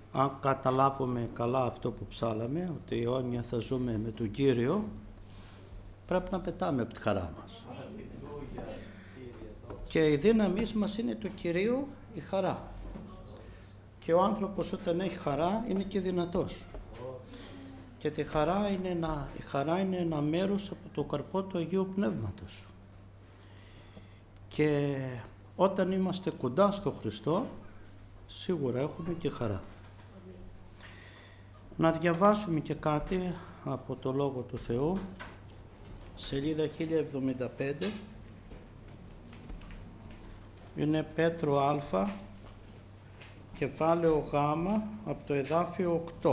αν καταλάβουμε καλά αυτό που ψάλαμε, ότι αιώνια θα ζούμε με τον Κύριο, πρέπει να πετάμε από τη χαρά μας. Και η δύναμή μας είναι του Κυρίου η χαρά. Και ο άνθρωπος όταν έχει χαρά είναι και δυνατός. Και η χαρά είναι ένα μέρος από το καρπό του Αγίου Πνεύματος. Και όταν είμαστε κοντά στο Χριστό, σίγουρα έχουμε και χαρά. Να διαβάσουμε και κάτι από το Λόγο του Θεού, σελίδα 1075, είναι Πέτρο Α, κεφάλαιο Γ, από το εδάφιο 8.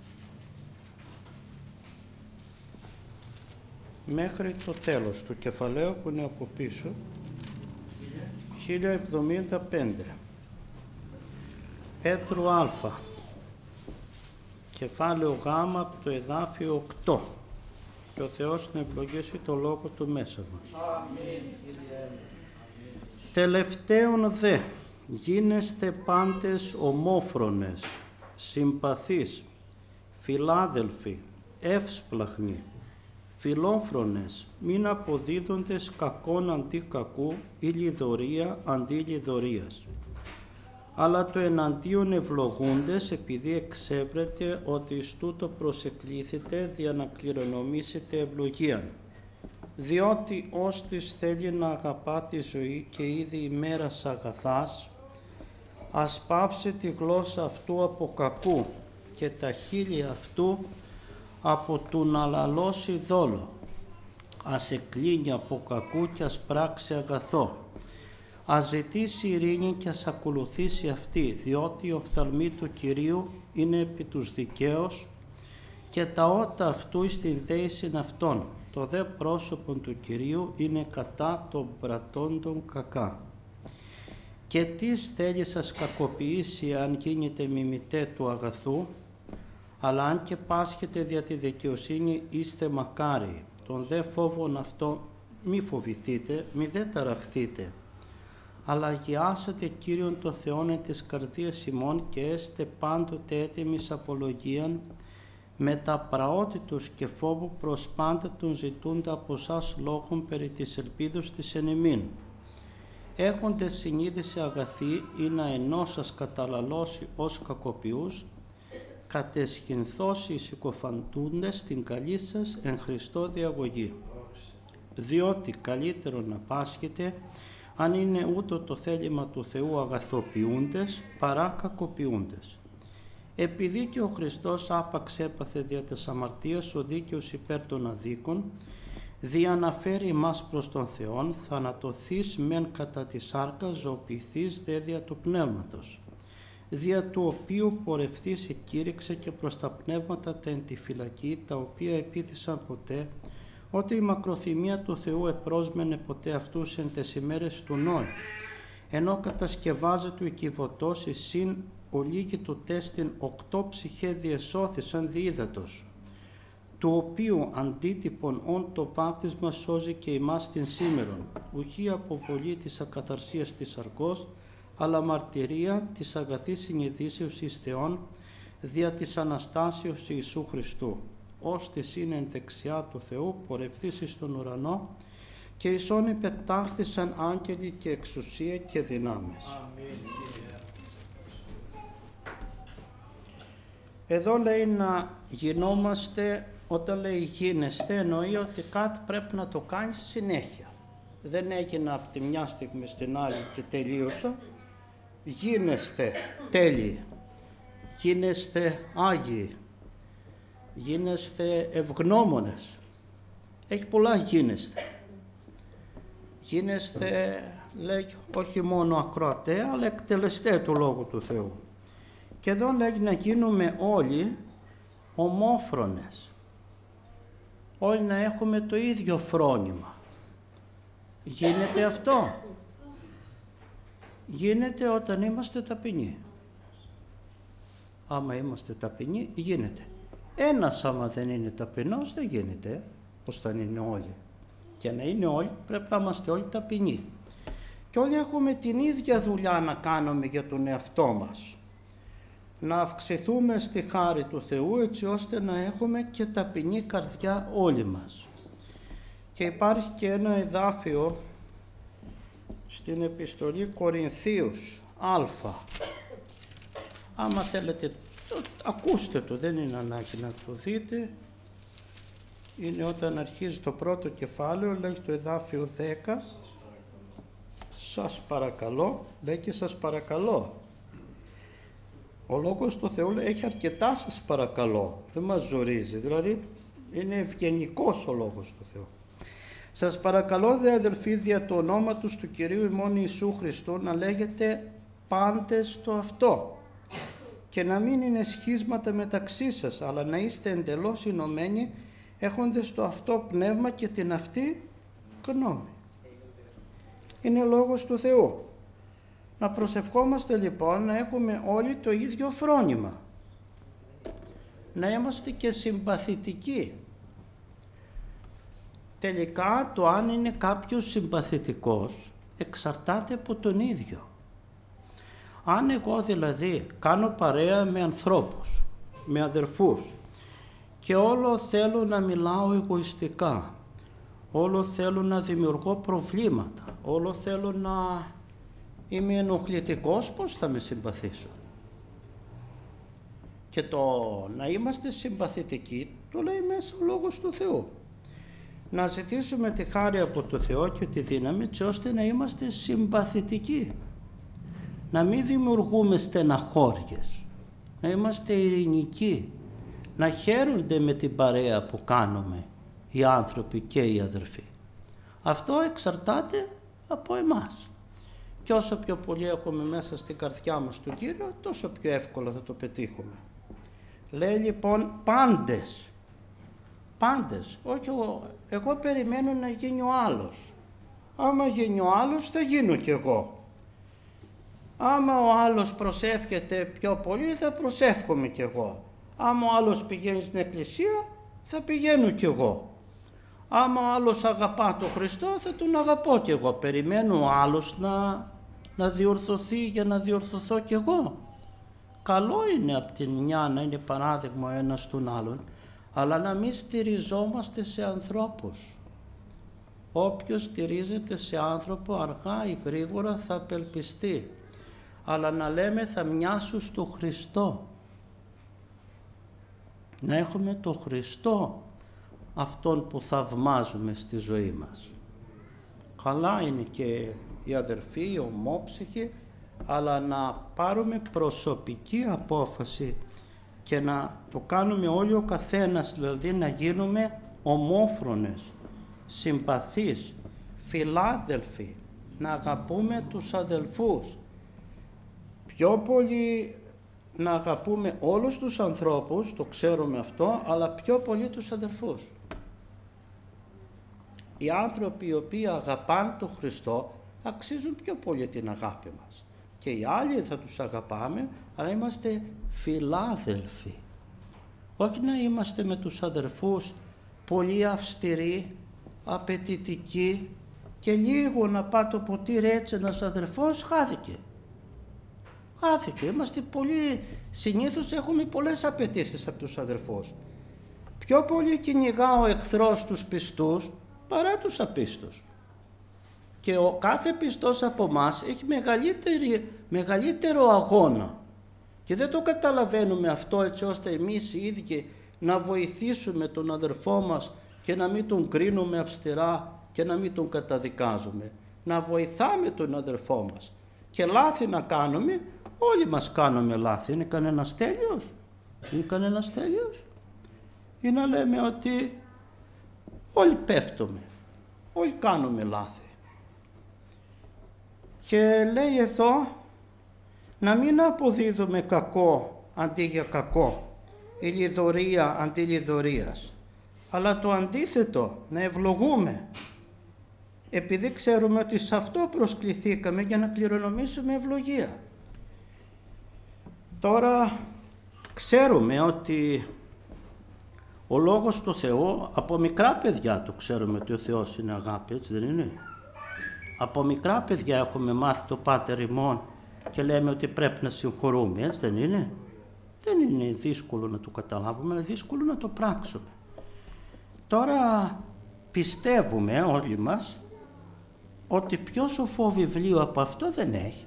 Μέχρι το τέλος του κεφαλαίου που είναι από πίσω, 1075. Πέτρου Α, κεφάλαιο Γ, από το εδάφιο 8. Και ο Θεός να ευλογήσει το λόγο του μέσα μας. Αμήν. Τελευταίον δε, γίνεστε πάντες ομόφρονες, συμπαθείς, φιλάδελφοι, εύσπλαχνοι, φιλόφρονες, μην αποδίδοντες κακόν αντί κακού ή λιδωρία αντί λιδωρίας. Αλλά το εναντίον ευλογούντες, επειδή εξέβρετε ότι εις τούτο προσεκλήθητε δια να κληρονομήσετε ευλογίαν. Διότι όστις θέλει να αγαπά τη ζωή και ήδη ημέρας αγαθάς, ας πάψει τη γλώσσα αυτού από κακού και τα χείλη αυτού από του να λαλώσει δόλο. Ας εκκλίνει από κακού και ας πράξει αγαθό. Ας ζητήσει ειρήνη και ας ακολουθήσει αυτή, διότι η οφθαλμή του Κυρίου είναι επί τους δικαίους και τα ότα αυτού εις την δέησιν αυτών. Το δε πρόσωπον του Κυρίου είναι κατά των πρατώντων κακά. Και τις θέλει σας κακοποιήσει αν γίνετε μιμητέ του αγαθού, αλλά αν και πάσχετε δια τη δικαιοσύνη είστε μακάριοι. Τον δε φόβον αυτό μη φοβηθείτε, μη δε ταραχθείτε, αλλά αγιάσατε Κύριον το Θεόν εν της καρδίας ημών και έστε πάντοτε έτοιμης απολογίαν με τα πραότητος και φόβου προς πάντα τον ζητούντα από σας λόγων περί της ελπίδος της εν ημίν. Έχοντες συνείδηση αγαθή ή να ενώ σας καταλαλώσει ως κακοποιούς, κατεσχυνθώσει οι συκοφαντούντες την καλή σας εν Χριστώ διαγωγή. Διότι καλύτερο να πάσχετε αν είναι ούτω το θέλημα του Θεού αγαθοποιούντες παρά κακοποιούντες. Επειδή και ο Χριστός άπαξ έπαθε δια της αμαρτίας ο δίκαιος υπέρ των αδίκων, δια να φέρει εμάς προς τον Θεόν, θανατωθείς μεν κατά τη σάρκα, ζωοποιηθείς δε δια του πνεύματος, δια του οποίου πορευθείς εκήρυξε και προς τα πνεύματα τα εν τη φυλακή, τα οποία επίθυσαν ποτέ, ότι η μακροθυμία του Θεού επρόσμενε ποτέ αυτούς εν τες ημέρες του Νόε, ενώ κατασκευάζεται ο οικειβωτός εισήν ολίγη του τέστην 8 ψυχέ διεσώθησαν διύδατος, του οποίου αντίτυπον όν το βάπτισμα σώζει και ημάς την σήμερον, ουχή αποβολή της ακαθαρσίας της σαρκός, αλλά μαρτυρία της αγαθής συνειδήσεως εις Θεόν, δια της Αναστάσεως Ιησού Χριστού, ώστις είναι εν δεξιά του Θεού πορευθείς εις τον ουρανό, και εις όν υπετάχθησαν άγγελοι και εξουσία και δυνάμεις. Εδώ λέει να γινόμαστε, όταν λέει γίνεστε, εννοεί ότι κάτι πρέπει να το κάνεις συνέχεια. Δεν έγινα από τη μια στιγμή στην άλλη και τελείωσα. Γίνεστε τέλειοι, γίνεστε άγιοι, γίνεστε ευγνώμονες. Έχει πολλά γίνεστε. Γίνεστε, λέει, όχι μόνο ακροατέ, αλλά εκτελεστέ του Λόγου του Θεού. Και εδώ λέει να γίνουμε όλοι ομόφρονες. Όλοι να έχουμε το ίδιο φρόνημα. Γίνεται αυτό. Γίνεται όταν είμαστε ταπεινοί. Άμα είμαστε ταπεινοί, γίνεται. Ένας άμα δεν είναι ταπεινός, δεν γίνεται. Πώς θα είναι όλοι. Για να είναι όλοι, πρέπει να είμαστε όλοι ταπεινοί. Και όλοι έχουμε την ίδια δουλειά να κάνουμε για τον εαυτό μας. να αυξηθούμε στη χάρη του Θεού, έτσι ώστε να έχουμε και ταπεινή καρδιά όλοι μας. Και υπάρχει και ένα εδάφιο στην επιστολή Κορινθίους Α. Άμα θέλετε, ακούστε το, δεν είναι ανάγκη να το δείτε. Είναι όταν αρχίζει το πρώτο κεφάλαιο, λέει το εδάφιο 10. Σας παρακαλώ, λέει και σας παρακαλώ. Ο Λόγος του Θεού έχει αρκετά σας παρακαλώ, δεν μας ζορίζει, δηλαδή είναι ευγενικός ο Λόγος του Θεού. Σας παρακαλώ δε αδελφοί δια του ονόματος του Κυρίου ημών Ιησού Χριστού να λέγετε πάντες στο αυτό και να μην είναι σχίσματα μεταξύ σας, αλλά να είστε εντελώς ενωμένοι έχοντες το αυτό πνεύμα και την αυτή γνώμη. Είναι Λόγος του Θεού. Να προσευχόμαστε λοιπόν να έχουμε όλοι το ίδιο φρόνημα. Να είμαστε και συμπαθητικοί. Τελικά το αν είναι κάποιος συμπαθητικός εξαρτάται από τον ίδιο. Αν εγώ δηλαδή κάνω παρέα με ανθρώπους, με αδερφούς και όλο θέλω να μιλάω εγωιστικά, όλο θέλω να δημιουργώ προβλήματα, όλο θέλω να είμαι ενοχλητικός, πώς θα με συμπαθήσω? Και το να είμαστε συμπαθητικοί το λέει μέσα ο Λόγος του Θεού. Να ζητήσουμε τη χάρη από το Θεό και τη δύναμη έτσι ώστε να είμαστε συμπαθητικοί. Να μην δημιουργούμε στεναχώριες, να είμαστε ειρηνικοί, να χαίρονται με την παρέα που κάνουμε οι άνθρωποι και οι αδερφοί. Αυτό εξαρτάται από εμάς. Και όσο πιο πολύ έχουμε μέσα στην καρδιά μας τον Κύριο, τόσο πιο εύκολα θα το πετύχουμε. Λέει λοιπόν πάντες. Πάντες. Όχι εγώ περιμένω να γίνει ο άλλος. Άμα γίνει ο άλλος θα γίνω κι εγώ. Άμα ο άλλος προσεύχεται πιο πολύ θα προσεύχομαι κι εγώ. Άμα ο άλλος πηγαίνει στην εκκλησία θα πηγαίνω κι εγώ. Άμα ο άλλος αγαπά τον Χριστό θα τον αγαπώ κι εγώ. Περιμένω ο άλλος να διορθωθεί για να διορθωθώ κι εγώ. Καλό είναι από την μια να είναι παράδειγμα ο ένας τον άλλον, αλλά να μην στηριζόμαστε σε ανθρώπους. Όποιος στηρίζεται σε άνθρωπο αργά ή γρήγορα θα απελπιστεί, αλλά να λέμε θα μοιάσουν στο Χριστό. Να έχουμε το Χριστό αυτόν που θαυμάζουμε στη ζωή μας. Καλά είναι και οι αδερφοί, οι ομόψυχοι, αλλά να πάρουμε προσωπική απόφαση και να το κάνουμε όλοι ο καθένας, δηλαδή να γίνουμε ομόφρονες, συμπαθείς, φιλάδελφοι, να αγαπούμε τους αδελφούς. Πιο πολύ να αγαπούμε όλους τους ανθρώπους, το ξέρουμε αυτό, αλλά πιο πολύ τους αδελφούς. Οι άνθρωποι οι οποίοι αγαπάνε τον Χριστό αξίζουν πιο πολύ την αγάπη μας. Και οι άλλοι θα τους αγαπάμε, αλλά είμαστε φιλάδελφοι. Όχι να είμαστε με τους αδερφούς πολύ αυστηροί, απαιτητικοί και λίγο να πάει το ποτήρι έτσι ένας αδερφός χάθηκε. Χάθηκε. Είμαστε πολύ, συνήθως έχουμε πολλές απαιτήσεις από τους αδερφούς. Πιο πολύ κυνηγά ο εχθρός τους πιστούς παρά τους απίστους. Και ο κάθε πιστός από εμάς έχει μεγαλύτερο αγώνα. Και δεν το καταλαβαίνουμε αυτό έτσι ώστε εμείς οι ίδιοι να βοηθήσουμε τον αδερφό μας και να μην τον κρίνουμε αυστηρά και να μην τον καταδικάζουμε. Να βοηθάμε τον αδερφό μας. Και λάθη να κάνουμε, όλοι μας κάνουμε λάθη. Είναι κανένας τέλειος? Είναι κανένας τέλειος? Ή να λέμε ότι όλοι πέφτουμε, όλοι κάνουμε λάθη. Και λέει εδώ να μην αποδίδουμε κακό αντί για κακό, ή λιδωρία αντί λιδωρίας, αλλά το αντίθετο, να ευλογούμε, επειδή ξέρουμε ότι σε αυτό προσκληθήκαμε για να κληρονομήσουμε ευλογία. Τώρα ξέρουμε ότι ο Λόγος του Θεού, από μικρά παιδιά το ξέρουμε ότι ο Θεός είναι αγάπη, έτσι δεν είναι? Από μικρά παιδιά έχουμε μάθει το Πάτερ ημών και λέμε ότι πρέπει να συγχωρούμε, έτσι δεν είναι? Δεν είναι δύσκολο να το καταλάβουμε, αλλά δύσκολο να το πράξουμε. Τώρα πιστεύουμε όλοι μας ότι πιο σοφό βιβλίο από αυτό δεν έχει.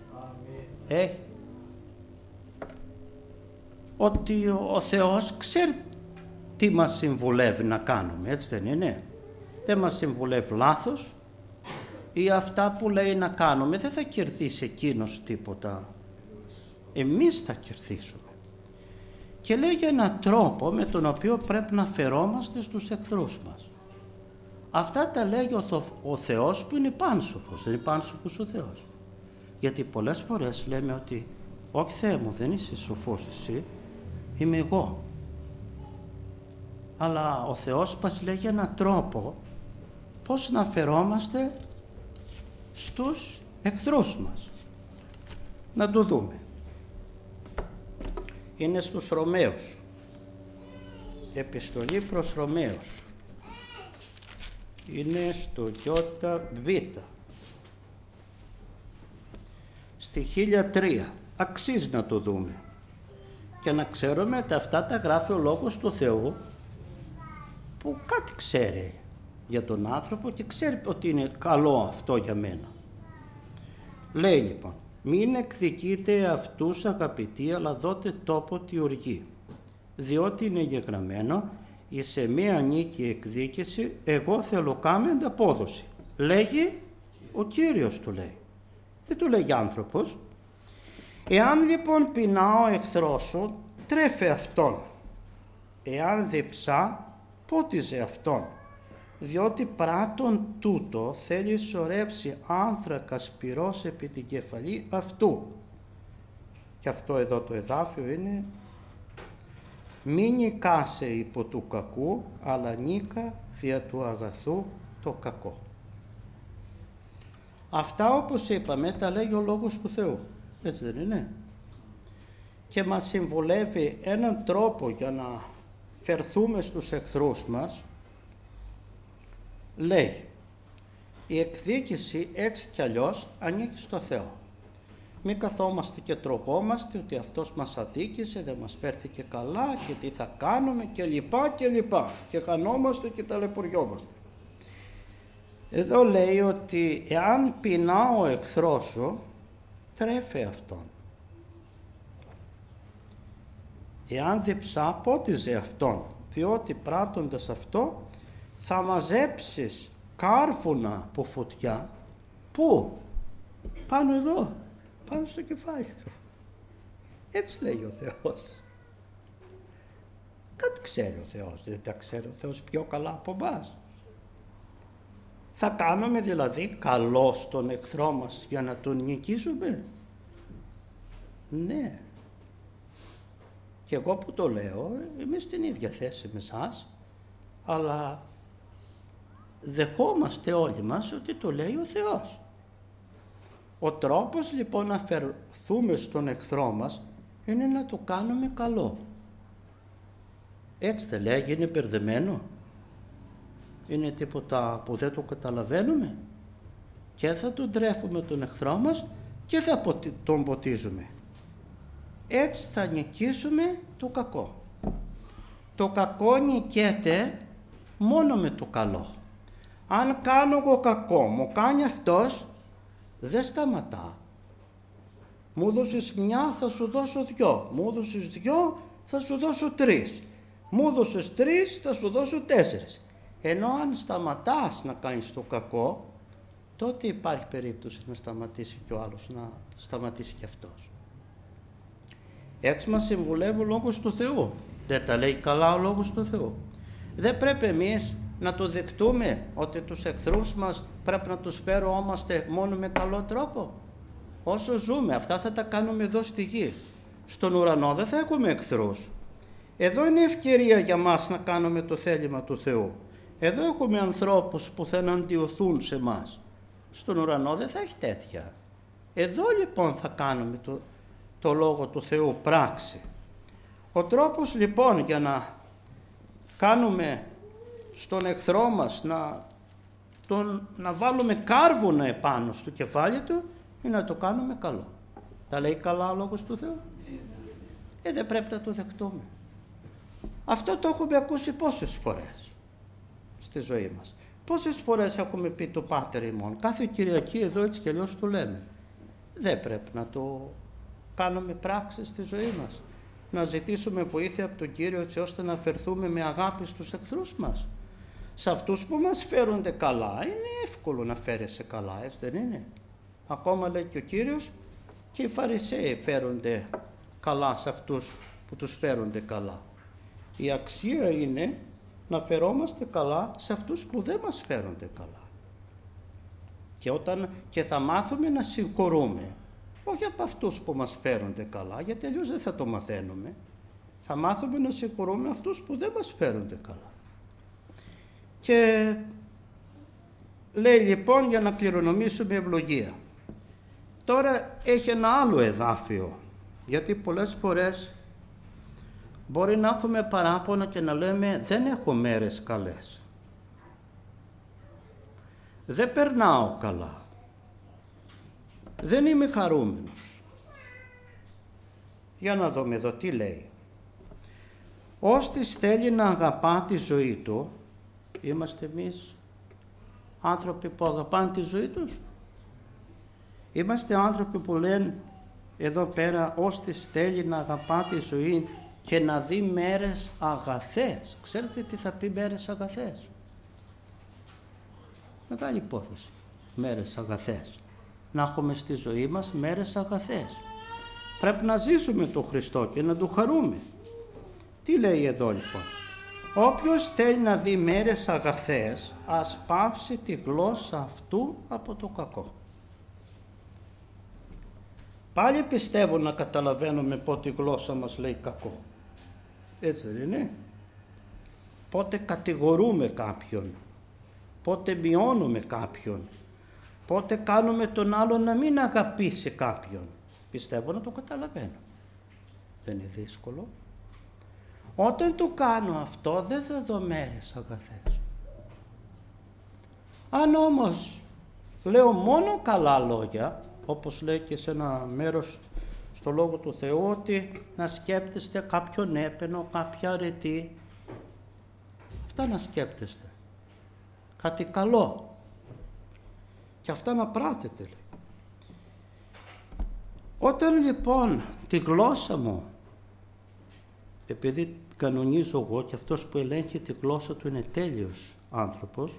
Ότι ο Θεός ξέρει τι μας συμβουλεύει να κάνουμε, έτσι δεν είναι? Δεν μας συμβουλεύει λάθος, ή αυτά που λέει να κάνουμε δεν θα κερδίσει εκείνος τίποτα. Εμείς θα κερδίσουμε. Και λέει για έναν τρόπο με τον οποίο πρέπει να φερόμαστε στους εχθρούς μας. Αυτά τα λέει ο Θεός που είναι πάνσοφος, δεν είναι πάνσοφος ο Θεός. Γιατί πολλές φορές λέμε ότι όχι Θεέ μου, δεν είσαι σοφός εσύ, είμαι εγώ. Αλλά ο Θεός μας λέει για έναν τρόπο πώς να φερόμαστε στους εχθρούς μας. Να το δούμε. Είναι στους Ρωμαίους. Επιστολή προς Ρωμαίους. Είναι στο ΙΒ. Στη 1003. Αξίζει να το δούμε. Και να ξέρουμε ότι αυτά τα γράφει ο Λόγος του Θεού που κάτι ξέρει για τον άνθρωπο και ξέρει ότι είναι καλό αυτό για μένα. Λέει λοιπόν, μην εκδικείτε αυτούς αγαπητοί, αλλά δώτε τόπο τη οργή, διότι είναι γεγραμμένο, εις εμέ ανήκει εκδίκηση, εγώ θέλω κάμε ανταπόδοση. Λέγει ο Κύριος, του λέει. Δεν του λέγει άνθρωπος. Εάν λοιπόν πεινά ο εχθρός σου, τρέφε αυτόν. Εάν διψά, πότιζε αυτόν. Διότι πράττον τούτο θέλει σωρέψει άνθρακα σπυρός επί την κεφαλή αυτού. Και αυτό εδώ το εδάφιο είναι «Μη νικάσε υπό του κακού, αλλά νίκα δια του αγαθού το κακό». Αυτά, όπως είπαμε, τα λέει ο Λόγος του Θεού, έτσι δεν είναι? Και μας συμβουλεύει έναν τρόπο για να φερθούμε στους εχθρούς μας. Λέει, η εκδίκηση έτσι κι αλλιώς ανήκει στο Θεό. Μην καθόμαστε και τρογόμαστε ότι αυτός μας αδίκησε, δεν μας φέρθηκε καλά και τι θα κάνουμε και λοιπά και λοιπά. Και χανόμαστε και ταλαιπωριόμαστε. Εδώ λέει ότι εάν πεινά ο εχθρός σου, τρέφε αυτόν. Εάν διψά, πότιζε αυτόν, διότι πράττοντας αυτό θα μαζέψεις κάρφουνα από φωτιά. Πού? Πάνω εδώ, πάνω στο κεφάλι του. Έτσι λέει ο Θεός. Κάτι ξέρει ο Θεός, δεν τα ξέρει ο Θεός πιο καλά από εμάς? Θα κάνουμε δηλαδή καλό στον εχθρό μας για να τον νικήσουμε? Ναι. Και εγώ που το λέω, είμαι στην ίδια θέση με εσάς, αλλά δεχόμαστε όλοι μας ότι το λέει ο Θεός. Ο τρόπος λοιπόν να φερθούμε στον εχθρό μας είναι να το κάνουμε καλό. Έτσι δεν λέει, είναι μπερδεμένο? Είναι τίποτα που δεν το καταλαβαίνουμε? Και θα τον τρέφουμε τον εχθρό μας και θα τον ποτίζουμε. Έτσι θα νικήσουμε το κακό. Το κακό νικέται μόνο με το καλό. Αν κάνω εγώ κακό, μου κάνει αυτός, δεν σταματά. Μου δώσεις μια, θα σου δώσω δυο. Μου δώσεις δυο, θα σου δώσω τρεις. Μου δώσεις τρεις, θα σου δώσω τέσσερις. Ενώ αν σταματάς να κάνεις το κακό, τότε υπάρχει περίπτωση να σταματήσει και ο άλλος, να σταματήσει και αυτός. Έτσι μας συμβουλεύει ο Λόγος του Θεού. Δεν τα λέει καλά ο Λόγος του Θεού? Δεν πρέπει εμείς να το δεκτούμε ότι τους εχθρούς μας πρέπει να τους φέρομαστε μόνο με καλό τρόπο? Όσο ζούμε, αυτά θα τα κάνουμε εδώ στη γη. Στον ουρανό δεν θα έχουμε εχθρούς. Εδώ είναι ευκαιρία για μας να κάνουμε το θέλημα του Θεού. Εδώ έχουμε ανθρώπους που θα εναντιωθούν σε μας. Στον ουρανό δεν θα έχει τέτοια. Εδώ λοιπόν θα κάνουμε το Λόγο του Θεού πράξη. Ο τρόπος λοιπόν για να κάνουμε στον εχθρό μας να βάλουμε κάρβουνα επάνω στο κεφάλι του είναι να το κάνουμε καλό. Τα λέει καλά ο Λόγος του Θεού? δεν πρέπει να το δεχτούμε. Αυτό το έχουμε ακούσει πόσες φορές στη ζωή μας. Πόσες φορές έχουμε πει το Πάτερ ημών, κάθε Κυριακή εδώ έτσι κι αλλιώς το λέμε. Δεν πρέπει να το κάνουμε πράξη στη ζωή μας. Να ζητήσουμε βοήθεια από τον Κύριο έτσι ώστε να φερθούμε με αγάπη στους εχθρούς μας. Σε αυτούς που μας φέρονται καλά, είναι εύκολο να φέρεσαι καλά, έτσι δεν είναι? Ακόμα λέει και ο Κύριος, και οι Φαρισαίοι φέρονται καλά σε αυτούς που τους φέρονται καλά. Η αξία είναι να φερόμαστε καλά σε αυτούς που δεν μας φέρονται καλά. Και θα μάθουμε να συγχωρούμε, όχι από αυτούς που μας φέρονται καλά, γιατί αλλιώς δεν θα το μαθαίνουμε. Θα μάθουμε να συγχωρούμε αυτούς που δεν μας φέρονται καλά. Και λέει λοιπόν, για να κληρονομήσουμε ευλογία. Τώρα έχει ένα άλλο εδάφιο, γιατί πολλές φορές μπορεί να έχουμε παράπονα και να λέμε δεν έχω μέρες καλές. Δεν περνάω καλά. Δεν είμαι χαρούμενος. Για να δούμε εδώ τι λέει. Όστις θέλει να αγαπά τη ζωή του, είμαστε εμείς άνθρωποι που αγαπάνε τη ζωή τους? Είμαστε άνθρωποι που λένε εδώ πέρα, όστις θέλει να αγαπά τη ζωή και να δει μέρες αγαθές. Ξέρετε τι θα πει μέρες αγαθές? Μεγάλη υπόθεση. Μέρες αγαθές. Να έχουμε στη ζωή μας μέρες αγαθές. Πρέπει να ζήσουμε τον Χριστό και να του χαρούμε. Τι λέει εδώ λοιπόν? Όποιος θέλει να δει μέρες αγαθές, ας πάψει τη γλώσσα αυτού από το κακό. Πάλι πιστεύω να καταλαβαίνουμε πότε η γλώσσα μας λέει κακό. Έτσι δεν είναι? Πότε κατηγορούμε κάποιον, πότε μειώνουμε κάποιον, πότε κάνουμε τον άλλον να μην αγαπήσει κάποιον. Πιστεύω να το καταλαβαίνω. Δεν είναι δύσκολο. Όταν το κάνω αυτό δεν θα δω μέρες αγαθές. Αν όμως λέω μόνο καλά λόγια, όπως λέει και σε ένα μέρος στο Λόγο του Θεού, ότι να σκέπτεστε κάποιον έπαινο, κάποια αρετή, αυτά να σκέπτεστε, κάτι καλό, και αυτά να πράτετε, λέει. Όταν λοιπόν τη γλώσσα μου, επειδή κανονίζω εγώ και αυτός που ελέγχει τη γλώσσα του είναι τέλειος άνθρωπος,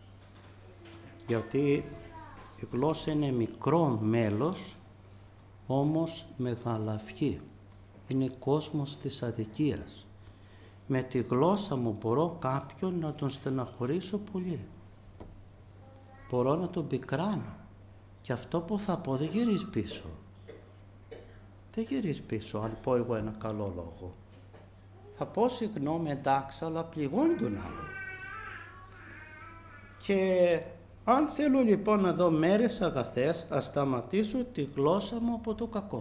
γιατί η γλώσσα είναι μικρό μέλος, όμως μεγαλαυχή. Είναι κόσμος της αδικίας. Με τη γλώσσα μου μπορώ κάποιον να τον στεναχωρήσω πολύ. Μπορώ να τον πικράνω. Και αυτό που θα πω δεν γυρίζει πίσω. Δεν γυρίζει πίσω αν πω εγώ ένα καλό λόγο. Θα πω συγγνώμη, εντάξει, αλλά πληγώνει τον άλλο. Και αν θέλω λοιπόν να δω μέρες αγαθές, ας σταματήσω τη γλώσσα μου από το κακό.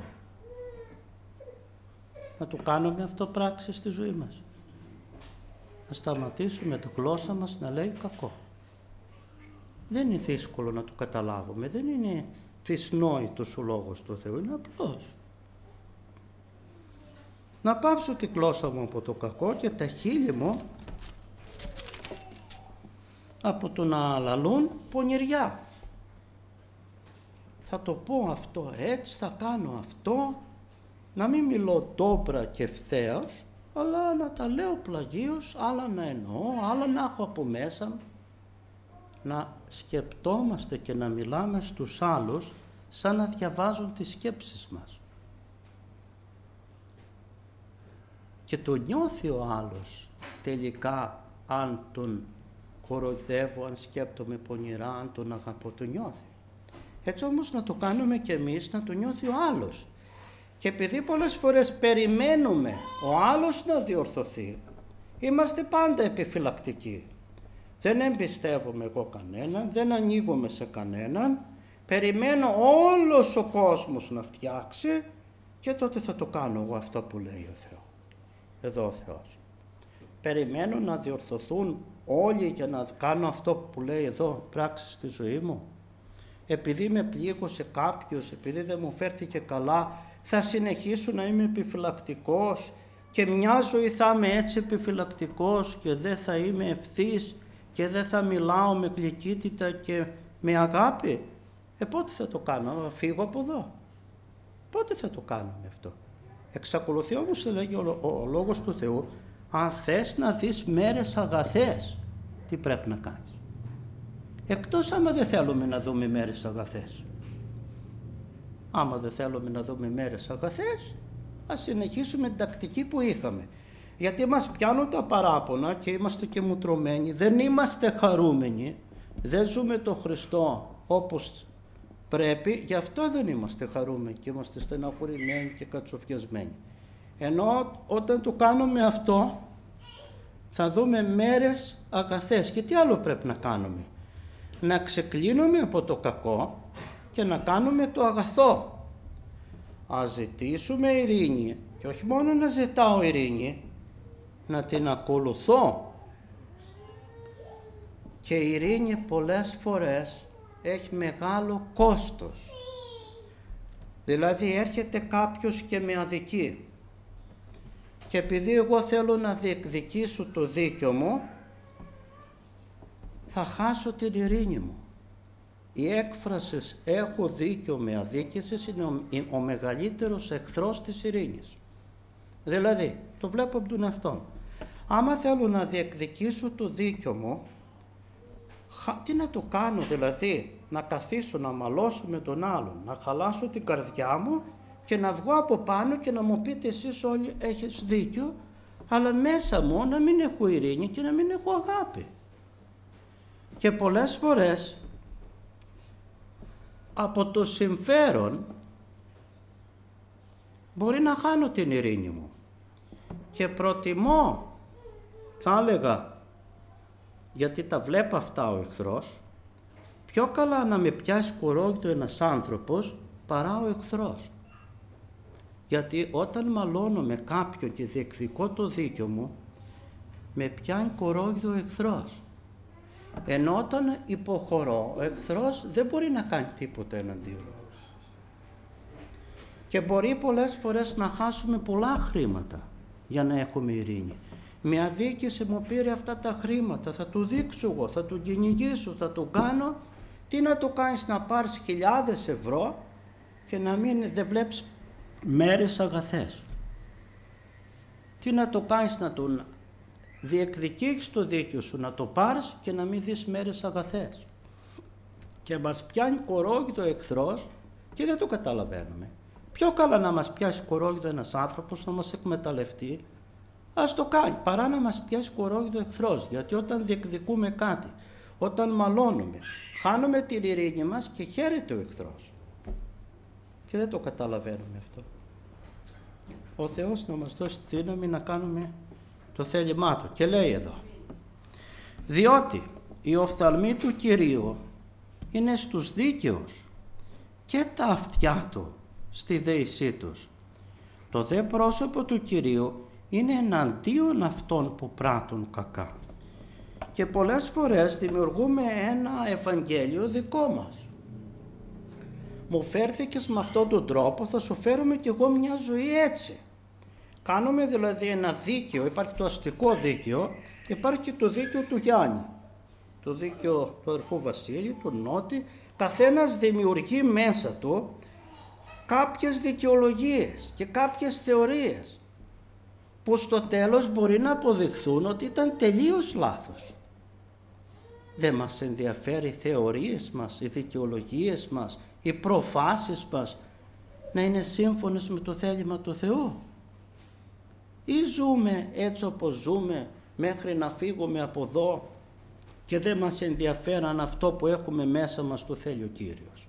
Να το κάνουμε αυτό πράξη στη ζωή μας. Να σταματήσουμε τη γλώσσα μας να λέει κακό. Δεν είναι δύσκολο να το καταλάβουμε, δεν είναι δυσνόητος ο λόγος του Θεού, είναι απλός. Να πάψω τη γλώσσα μου από το κακό και τα χείλη μου από το να λαλούν πονηριά. Θα το πω αυτό έτσι, θα κάνω αυτό, να μην μιλώ ντόπρα και ευθέως, αλλά να τα λέω πλαγίως, άλλα να εννοώ, άλλα να έχω από μέσα μου. Να σκεπτόμαστε και να μιλάμε στους άλλους σαν να διαβάζουν τις σκέψεις μας. Και το νιώθει ο άλλος τελικά, αν τον κοροϊδεύω, αν σκέπτομαι πονηρά, αν τον αγαπώ, το νιώθει. Έτσι όμως να το κάνουμε και εμείς, να το νιώθει ο άλλος. Και επειδή πολλές φορές περιμένουμε ο άλλος να διορθωθεί, είμαστε πάντα επιφυλακτικοί. Δεν εμπιστεύομαι εγώ κανέναν, δεν ανοίγομαι σε κανέναν, περιμένω όλος ο κόσμος να φτιάξει και τότε θα το κάνω εγώ αυτό που λέει ο Θεός. Εδώ ο Θεός. Περιμένω να διορθωθούν όλοι για να κάνω αυτό που λέει εδώ πράξη στη ζωή μου. Επειδή με πλήγωσε κάποιος, επειδή δεν μου φέρθηκε καλά, Θα συνεχίσω να είμαι επιφυλακτικός και μια ζωή θα είμαι έτσι επιφυλακτικός και δεν θα είμαι ευθύς και δεν θα μιλάω με γλυκύτητα και με αγάπη? Πότε θα το κάνω? Φύγω από εδώ. Πότε θα το κάνουμε αυτό? Εξακολουθεί όμως να λέγει ο Λόγος του Θεού, αν θες να δεις μέρες αγαθές, τι πρέπει να κάνεις? Εκτός άμα δεν θέλουμε να δούμε μέρες αγαθές. Άμα δεν θέλουμε να δούμε μέρες αγαθές, ας συνεχίσουμε την τακτική που είχαμε. Γιατί μας πιάνουν τα παράπονα και είμαστε και μουτρωμένοι, δεν είμαστε χαρούμενοι, δεν ζούμε τον Χριστό όπως πρέπει, γι' αυτό δεν είμαστε χαρούμενοι και είμαστε στεναχωρημένοι και κατσοφιασμένοι. Ενώ όταν το κάνουμε αυτό, θα δούμε μέρες αγαθές. Και τι άλλο πρέπει να κάνουμε? Να ξεκλίνουμε από το κακό και να κάνουμε το αγαθό. Ας ζητήσουμε ειρήνη και όχι μόνο να ζητάω ειρήνη, να την ακολουθώ. Και η ειρήνη πολλές φορές έχει μεγάλο κόστος. Δηλαδή έρχεται κάποιος και με αδικεί και επειδή εγώ θέλω να διεκδικήσω το δίκιο μου, θα χάσω την ειρήνη μου. Η έκφραση «έχω δίκιο με αδίκησης» είναι ο μεγαλύτερος εχθρός της ειρήνης. Δηλαδή, το βλέπω από τον εαυτό μου. Άμα θέλω να διεκδικήσω το δίκιο μου, τι να το κάνω? Δηλαδή, να καθίσω να μαλώσω με τον άλλον, να χαλάσω την καρδιά μου και να βγω από πάνω και να μου πείτε εσείς όλοι έχεις δίκιο, αλλά μέσα μου να μην έχω ειρήνη και να μην έχω αγάπη. Και πολλές φορές από το συμφέρον μπορεί να χάνω την ειρήνη μου και προτιμώ, θα έλεγα, γιατί τα βλέπω αυτά ο εχθρός, πιο καλά να με πιάσει κορόιδο ένας άνθρωπος παρά ο εχθρός. Γιατί όταν μαλώνω με κάποιον και διεκδικώ το δίκιο μου, με πιάνει κορόιδο ο εχθρός. Ενώ όταν υποχωρώ, ο εχθρός δεν μπορεί να κάνει τίποτα εναντίον. Και μπορεί πολλές φορές να χάσουμε πολλά χρήματα για να έχουμε ειρήνη. Με αδίκηση μου πήρε αυτά τα χρήματα, θα του δείξω εγώ, θα του κυνηγήσω, θα του κάνω. Τι να το κάνεις να πάρεις χιλιάδες ευρώ και να μην δεν βλέπεις μέρες αγαθές? Τι να το κάνεις να τον διεκδικήσεις το δίκιο σου, να το πάρεις και να μην δεις μέρες αγαθές? Και μας πιάνει κορόιδο ο εχθρός και δεν το καταλαβαίνουμε. Πιο καλά να μας πιάσει κορόιδο ένας άνθρωπος να μας εκμεταλλευτεί, ας το κάνει, παρά να μας πιάσει κορόιδο ο εχθρός. Γιατί όταν διεκδικούμε κάτι, όταν μαλώνουμε, χάνουμε την ειρήνη μας και χαίρεται ο εχθρός. Και δεν το καταλαβαίνουμε αυτό. Ο Θεός να μας δώσει τη δύναμη να κάνουμε το θέλημά Του. Και λέει εδώ, διότι οι οφθαλμοί του Κυρίου είναι στους δίκαιους και τα αυτιά Του στη δέησή τους. Το δε πρόσωπο του Κυρίου είναι εναντίον αυτών που πράττουν κακά. Και πολλές φορές δημιουργούμε ένα Ευαγγέλιο δικό μας. Μου φέρθηκες με αυτόν τον τρόπο, θα σου φέρουμε κι εγώ μια ζωή έτσι. Κάνουμε δηλαδή ένα δίκαιο, υπάρχει το αστικό δίκαιο, υπάρχει και το δίκαιο του Γιάννη, το δίκαιο του αδερφού Βασίλη, του Νότη. Καθένας δημιουργεί μέσα του κάποιες δικαιολογίες και κάποιες θεωρίες που στο τέλος μπορεί να αποδειχθούν ότι ήταν τελείως λάθος. Δεν μας ενδιαφέρει οι θεωρίες μας, οι δικαιολογίες μας, οι προφάσεις μας να είναι σύμφωνες με το θέλημα του Θεού? Ή ζούμε έτσι όπως ζούμε μέχρι να φύγουμε από εδώ και δεν μας ενδιαφέραν αυτό που έχουμε μέσα μας το θέλει ο Κύριος?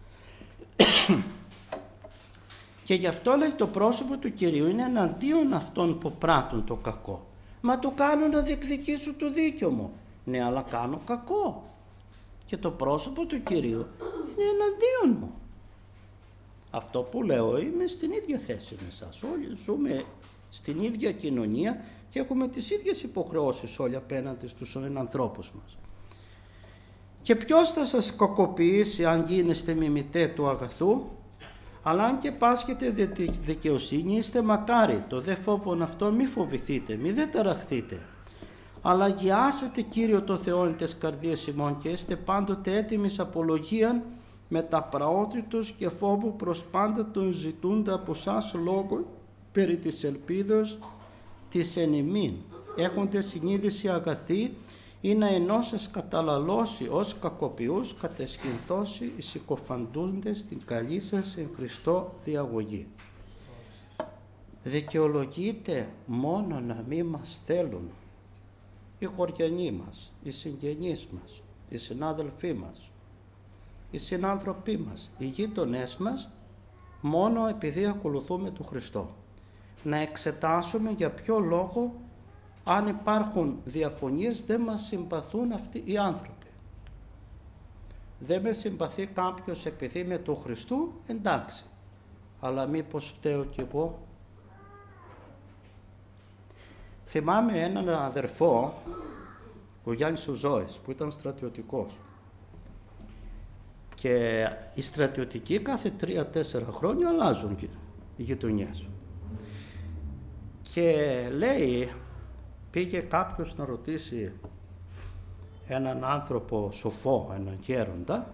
Και γι' αυτό λέει το πρόσωπο του Κυρίου είναι εναντίον αυτών που πράττουν το κακό. Μα το κάνω να διεκδικήσω το δίκιο μου. Ναι, αλλά κάνω κακό. Και το πρόσωπο του Κυρίου είναι εναντίον μου. Αυτό που λέω, είμαι στην ίδια θέση με εσάς. Όλοι ζούμε στην ίδια κοινωνία και έχουμε τις ίδιες υποχρεώσεις όλοι απέναντι στους ανθρώπους μας. Και ποιος θα σας κακοποιήσει αν γίνεστε μιμητέ του αγαθού? Αλλά αν και πάσχετε δικαιοσύνη, είστε μακάρι. Το δε φόβον αυτό μη φοβηθείτε, μη δε ταραχθείτε. Αλλά αγιάσετε Κύριο το Θεό εν τες καρδίες ημών και είστε πάντοτε έτοιμοι απολογίαν με τα πραότητος και φόβου προς πάντα τον ζητούντα από σας λόγο περί της ελπίδος της εν ημίν. Έχονται συνείδηση αγαθή ή να ενώσες καταλαλώσει ως κακοποιούς κατεσχυνθώσει οι συκοφαντούντες την καλή σας εν Χριστώ διαγωγή. Δικαιολογείται μόνο να μην μας θέλουν οι χωριανοί μας, οι συγγενείς μας, οι συνάδελφοί μας, οι συνάνθρωποι μας, οι γείτονές μας, μόνο επειδή ακολουθούμε τον Χριστό. Να εξετάσουμε για ποιο λόγο, αν υπάρχουν διαφωνίες, δεν μας συμπαθούν αυτοί οι άνθρωποι. Δεν με συμπαθεί κάποιος επειδή είμαι του Χριστού, εντάξει, αλλά μήπως φταίω κι εγώ? Θυμάμαι έναν αδερφό, ο Γιάννης ο Ζώης, που ήταν στρατιωτικός. Και οι στρατιωτικοί κάθε 3-4 χρόνια αλλάζουν οι γειτονιές. Και λέει, πήγε κάποιος να ρωτήσει έναν άνθρωπο σοφό, έναν γέροντα,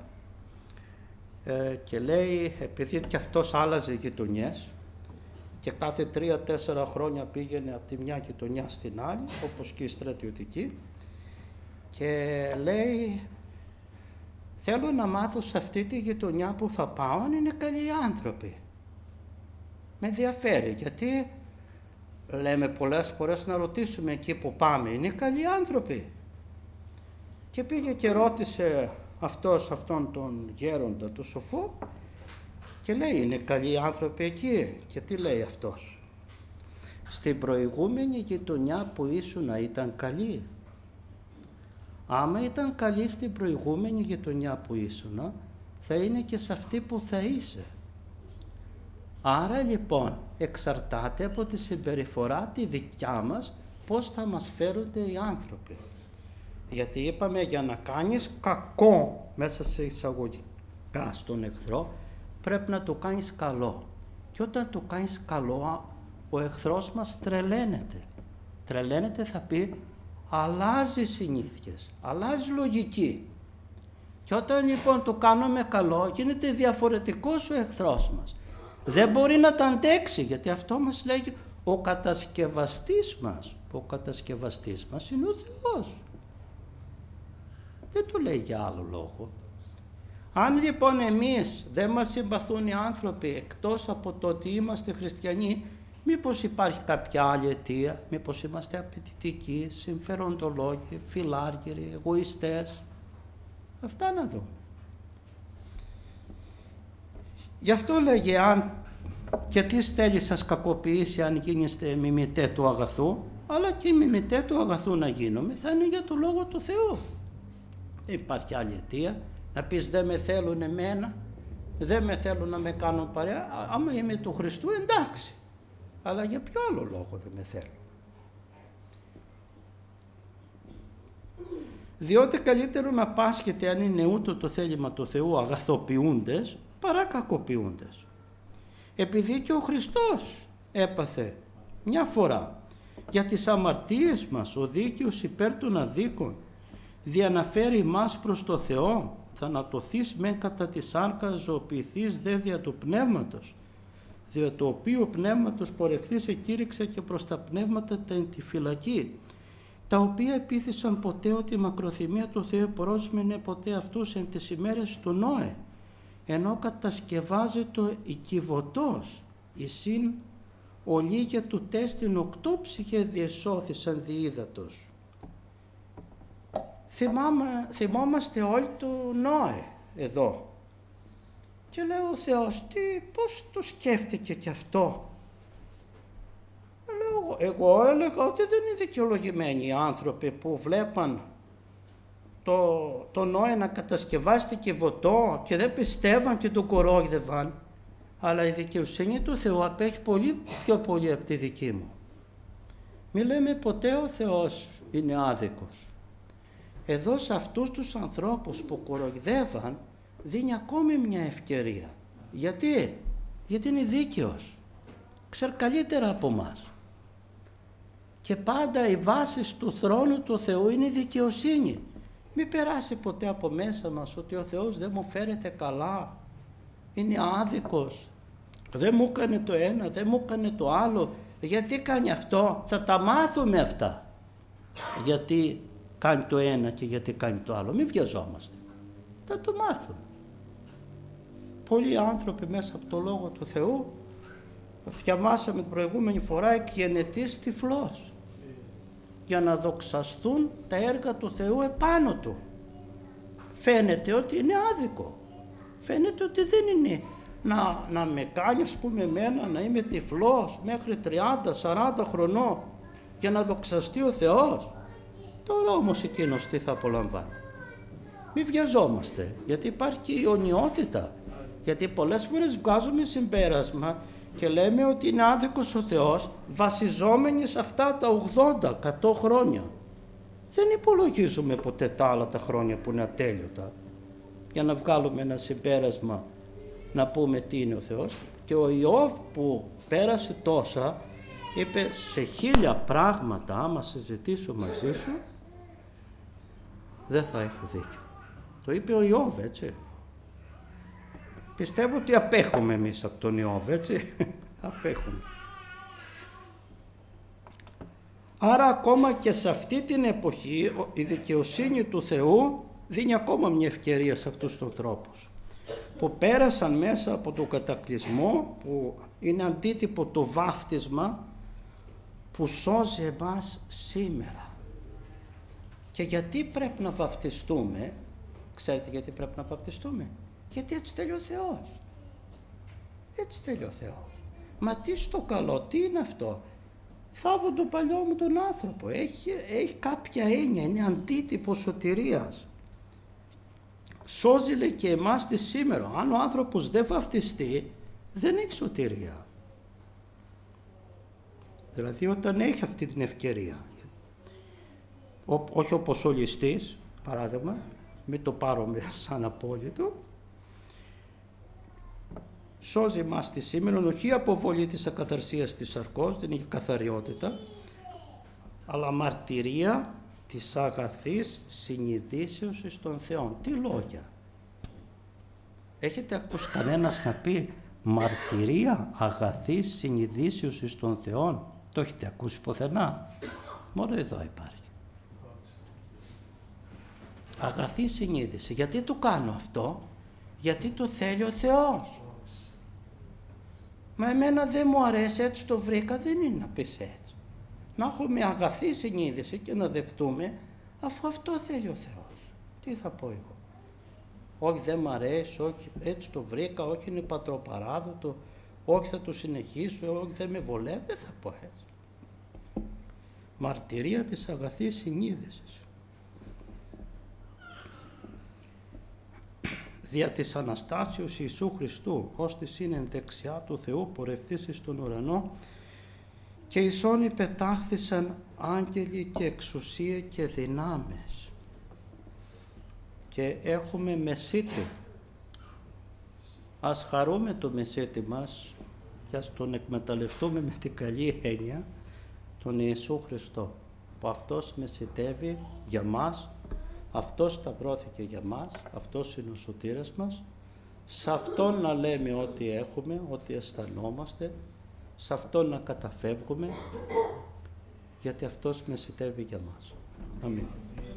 και λέει, επειδή και αυτός άλλαζε γειτονιές και κάθε 3-4 χρόνια πήγαινε από τη μια γειτονιά στην άλλη, όπως και οι στρατιωτικοί, και λέει, θέλω να μάθω σε αυτή τη γειτονιά που θα πάω αν είναι καλοί άνθρωποι. Με ενδιαφέρει, γιατί λέμε πολλές φορές να ρωτήσουμε εκεί που πάμε, είναι καλοί άνθρωποι? Και πήγε και ρώτησε αυτόν τον γέροντα, τον σοφό, και λέει, είναι καλοί άνθρωποι εκεί? Και τι λέει αυτός? Στην προηγούμενη γειτονιά που ήσουν ήταν καλοί. Άμα ήταν καλή στην προηγούμενη γειτονιά που ήσουν, θα είναι και σε αυτή που θα είσαι. Άρα λοιπόν εξαρτάται από τη συμπεριφορά τη δικιά μας πώς θα μας φέρονται οι άνθρωποι. Γιατί είπαμε, για να κάνεις κακό μέσα σε εισαγωγικά στον εχθρό, πρέπει να το κάνεις καλό. Και όταν το κάνεις καλό, ο εχθρός μας τρελαίνεται. Τρελαίνεται θα πει, αλλάζει συνήθειες, αλλάζει λογική. Και όταν λοιπόν το κάνουμε καλό, γίνεται διαφορετικός ο εχθρός μας. Δεν μπορεί να τα αντέξει, γιατί αυτό μας λέγει ο κατασκευαστής μας. Ο κατασκευαστής μας είναι ο Θεός. Δεν το λέει για άλλο λόγο. Αν λοιπόν εμείς δεν μας συμπαθούν οι άνθρωποι εκτός από το ότι είμαστε χριστιανοί, μήπως υπάρχει κάποια άλλη αιτία, μήπως είμαστε απαιτητικοί, συμφεροντολόγοι, φιλάργυροι, εγωιστές. Αυτά να δούμε. Γι' αυτό λέγει, αν και τι θέλει σας κακοποιήσει αν γίνεστε μιμητέ του αγαθού, αλλά και μιμητέ του αγαθού να γίνομαι, θα είναι για το λόγο του Θεού. Δεν υπάρχει άλλη αιτία. Να πεις δεν με θέλουν εμένα, δεν με θέλουν να με κάνουν παρέα, άμα είμαι του Χριστού εντάξει. Αλλά για ποιο άλλο λόγο δεν με θέλουν? Διότι καλύτερο να πάσχετε αν είναι ούτω το θέλημα του Θεού αγαθοποιούντες παρά κακοποιούντες. Επειδή και ο Χριστός έπαθε μια φορά για τις αμαρτίες μας, ο δίκαιος υπέρ των αδίκων, διαναφέρει μας προς το Θεό, θανατωθείς μεν κατά τη σάρκα, ζωοποιηθείς δε δια του πνεύματος, δια το οποίο πνεύματος πορευθείς εκήρυξε και προς τα πνεύματα τα εν τη φυλακή, τα οποία επίθυσαν ποτέ ότι η μακροθυμία του Θεού πρόσμενε ποτέ αυτούς εν τις ημέρες του Νόε, ενώ κατασκευάζεται οικιβωτός, εισήν ολίγια του τέστην 8 ψυχέ διεσώθησαν διείδατος. Θυμόμαστε όλοι του Νόε εδώ. Και λέω ο Θεός, πώς το σκέφτηκε και αυτό? Εγώ έλεγα ότι δεν είναι δικαιολογημένοι οι άνθρωποι που βλέπαν το Νόε να κατασκευάστηκε βοτό και δεν πιστεύαν και τον κορόιδευαν. Αλλά η δικαιοσύνη του Θεού απέχει πολύ πιο πολύ από τη δική μου. Μη λέμε ποτέ ο Θεός είναι άδικος. Εδώ σε αυτούς τους ανθρώπους που κοροϊδεύαν δίνει ακόμη μια ευκαιρία. Γιατί είναι δίκαιος. Ξέρει καλύτερα από μας. Και πάντα η βάση του θρόνου του Θεού είναι η δικαιοσύνη. Μην περάσει ποτέ από μέσα μας ότι ο Θεός δεν μου φέρεται καλά. Είναι άδικος. Δεν μου έκανε το ένα, δεν μου έκανε το άλλο. Γιατί κάνει αυτό? Θα τα μάθουμε αυτά. Γιατί κάνει το ένα και γιατί κάνει το άλλο. Μην βιαζόμαστε. Θα το μάθουμε. Πολλοί άνθρωποι μέσα από το Λόγο του Θεού, διαβάσαμε την προηγούμενη φορά, εκγενετής τυφλός, για να δοξαστούν τα έργα του Θεού επάνω του. Φαίνεται ότι είναι άδικο. Φαίνεται ότι δεν είναι να με κάνει, ας πούμε, εμένα να είμαι τυφλός μέχρι 30-40 χρονών για να δοξαστεί ο Θεός. Τώρα όμως εκείνος τι θα απολαμβάνει? Μην βιαζόμαστε, γιατί υπάρχει και η αιωνιότητα. Γιατί πολλές φορές βγάζουμε συμπέρασμα και λέμε ότι είναι άδικος ο Θεός βασιζόμενοι σε αυτά τα 80-100 χρόνια. Δεν υπολογίζουμε ποτέ τα άλλα τα χρόνια που είναι ατέλειωτα για να βγάλουμε ένα συμπέρασμα να πούμε τι είναι ο Θεός. Και ο Ιώβ που πέρασε τόσα είπε σε 1000 πράγματα άμα συζητήσω μαζί σου δεν θα έχω δίκιο. Το είπε ο Ιώβ, έτσι. Πιστεύω ότι απέχουμε εμείς από τον Ιώβ, έτσι. Απέχουμε. Άρα ακόμα και σε αυτή την εποχή η δικαιοσύνη του Θεού δίνει ακόμα μια ευκαιρία σε αυτούς τους ανθρώπους που πέρασαν μέσα από τον κατακλυσμό, που είναι αντίτυπο το βάφτισμα που σώζει εμάς σήμερα. Και γιατί πρέπει να βαφτιστούμε? Ξέρετε γιατί πρέπει να βαφτιστούμε? Γιατί έτσι θέλει ο Θεός. Έτσι θέλει ο Θεός. Μα τι στο καλό, τι είναι αυτό? Θάβω τον παλιό μου τον άνθρωπο. Έχει κάποια έννοια, είναι αντίτυπο σωτηρίας. Σώζει, λέει, και εμάς τη σήμερα. Αν ο άνθρωπος δεν βαφτιστεί, δεν έχει σωτηρία. Δηλαδή όταν έχει αυτή την ευκαιρία, όχι όπως ο ληστής, παράδειγμα, μην το πάρουμε σαν απόλυτο, σώζει μας τη σήμερα, όχι η αποβολή της ακαθαρσίας της σαρκός, δεν έχει καθαριότητα, αλλά μαρτυρία της αγαθής συνειδήσεως εις τον Θεόν. Τι λόγια! Έχετε ακούσει κανένας να πει μαρτυρία αγαθής συνειδήσεως εις τον Θεόν? Το έχετε ακούσει πουθενά? Μόνο εδώ υπάρχει. Αγαθή συνείδηση. Γιατί το κάνω αυτό? Γιατί το θέλει ο Θεός. Μα εμένα δεν μου αρέσει, έτσι το βρήκα, δεν είναι να πεις έτσι. Να έχουμε αγαθή συνείδηση και να δεχτούμε, αφού αυτό θέλει ο Θεός. Τι θα πω εγώ? Όχι, δεν μου αρέσει, όχι, έτσι το βρήκα, όχι, είναι πατροπαράδοτο, όχι, θα το συνεχίσω, όχι, δεν με βολεύει, δεν θα πω έτσι. Μαρτυρία της αγαθής συνείδησης. Δια της Αναστάσεως Ιησού Χριστού, ώστις είναι δεξιά του Θεού πορευθείς εις τον ουρανό, και εις υπετάχθησαν άγγελοι και εξουσία και δυνάμεις. Και έχουμε μεσίτη. Ας χαρούμε το μεσίτη μας και ας τον εκμεταλλευτούμε με την καλή έννοια, τον Ιησού Χριστό, που αυτός μεσιτεύει για μας. Αυτός σταυρώθηκε για μας, αυτός είναι ο σωτήρας μας. Σε αυτόν να λέμε ό,τι έχουμε, ό,τι αισθανόμαστε, σε αυτόν να καταφεύγουμε, γιατί αυτός μεσιτεύει για μας. Αμήν.